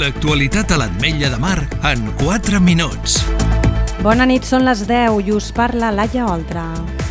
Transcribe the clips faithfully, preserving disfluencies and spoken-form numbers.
L'actualitat a l'Ametlla de Mar en quatre minuts. Bona nit, són les deu i us parla Laia Oltra.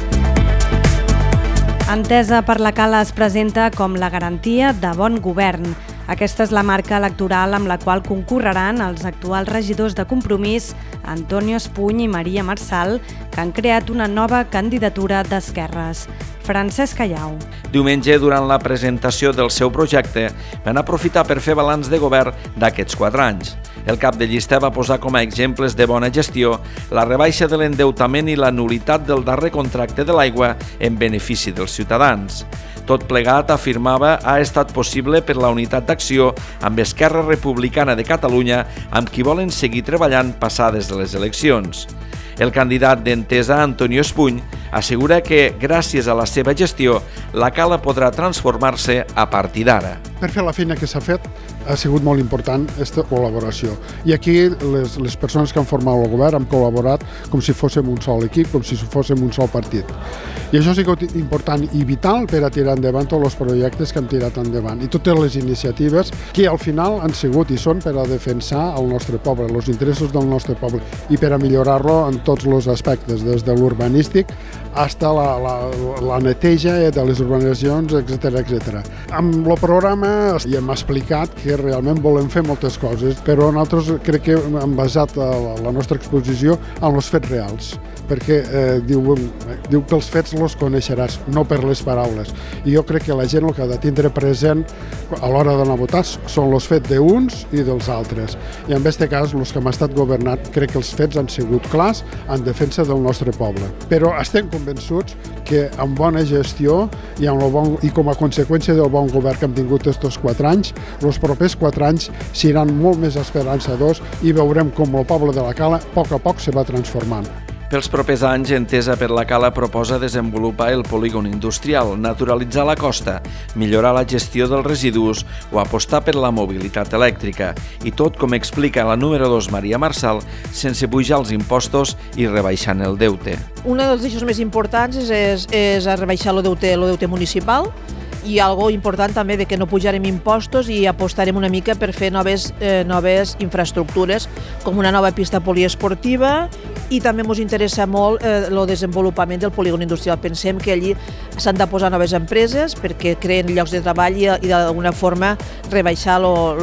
Entesa per la Cala es presenta com la garantia de bon govern. Aquesta és la marca electoral amb la qual concorreran els actuals regidors de Compromís, Antonio Espuny i Maria Marçal, que han creat una nova candidatura d'esquerres. Francesc Callau. Diumenge, durant la presentació del seu projecte, van aprofitar per fer balanç de govern d'aquests quatre anys. El cap de llista va posar com a exemples de bona gestió la rebaixa de l'endeutament i la nul·litat del darrer contracte de l'aigua en benefici dels ciutadans. Tot plegat, afirmava, ha estat possible per la unitat d'acció amb Esquerra Republicana de Catalunya, amb qui volen seguir treballant passades de les eleccions. El candidat d'Entesa, Antonio Espuny, assegura que, gràcies a la seva gestió, la Cala podrà transformar-se a partir d'ara. Per fer la feina que s'ha fet ha sigut molt important aquesta col·laboració. I aquí les, les persones que han format el govern han col·laborat com si fóssim un sol equip, com si fóssim un sol partit. I això sí que és important i vital per a tirar endavant tots els projectes que hem tirat endavant i totes les iniciatives que al final han sigut i són per a defensar el nostre poble, els interessos del nostre poble i per a millorar-lo en tots els aspectes, des de l'urbanístic fins a la, la, la neteja de les urbanitzacions, etcètera, etcètera. Amb el programa ja hem explicat que realment volem fer moltes coses, però nosaltres crec que hem basat la, la nostra exposició en els fets reals, perquè eh, diu, diu que els fets els coneixeràs, no per les paraules. I jo crec que la gent el que ha de tindre present a l'hora d'anar a votar són els fets d'uns i dels altres. I en aquest cas, els que hem estat governat, crec que els fets han sigut clars en defensa del nostre poble. Però estem convençuts que amb bona gestió i, amb el bon, i com a conseqüència del bon govern que hem tingut aquests quatre anys, els propers quatre anys seran molt més esperançadors i veurem com el poble de la Cala a poc a poc se va transformant. Pels propers anys, Entesa per la Cala proposa desenvolupar el polígon industrial, naturalitzar la costa, millorar la gestió dels residus o apostar per la mobilitat elèctrica. I tot, com explica la número dos Maria Marçal, sense pujar els impostos i rebaixant el deute. Un dels eixos més importants és, és, és rebaixar el deute, el deute municipal, i algo important també de que no pujarem impostos i apostarem una mica per fer noves, eh, noves infraestructures, com una nova pista poliesportiva, i també ens interessa molt eh, el desenvolupament del polígon industrial. Pensem que allí s'han de posar noves empreses perquè creen llocs de treball i, i d'alguna forma rebaixar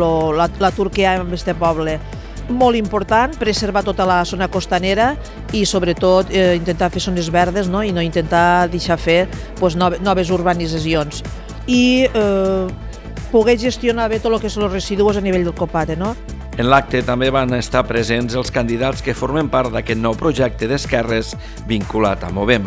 l'atur que hi ha en aquest poble. Molt important, preservar tota la zona costanera i sobretot eh, intentar fer zones verdes, no? I no intentar deixar fer pues, nove, noves urbanitzacions. I eh, poder gestionar bé tot el que són els residus a nivell del Copate, no? En l'acte també van estar presents els candidats que formen part d'aquest nou projecte d'esquerres vinculat a Movem.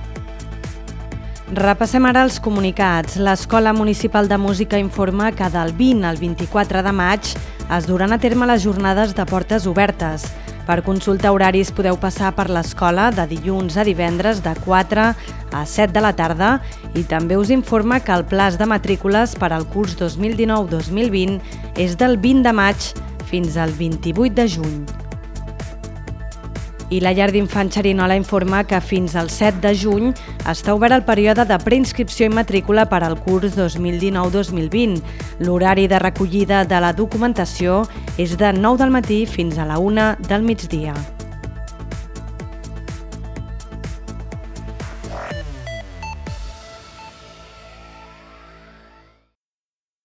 Repassem ara els comunicats. L'Escola Municipal de Música informa que del vint al vint-i-quatre de maig es duran a terme les jornades de portes obertes. Per consultar horaris podeu passar per l'escola de dilluns a divendres de quatre a set de la tarda i també us informa que el plaç de matrícules per al curs dos mil dinou dos mil vint és del vint de maig fins al vint-i-vuit de juny. I la llar d'infants Xerinola informa que fins al set de juny està obert el període de preinscripció i matrícula per al curs dos mil dinou dos mil vint. L'horari de recollida de la documentació és de nou del matí fins a la una del migdia.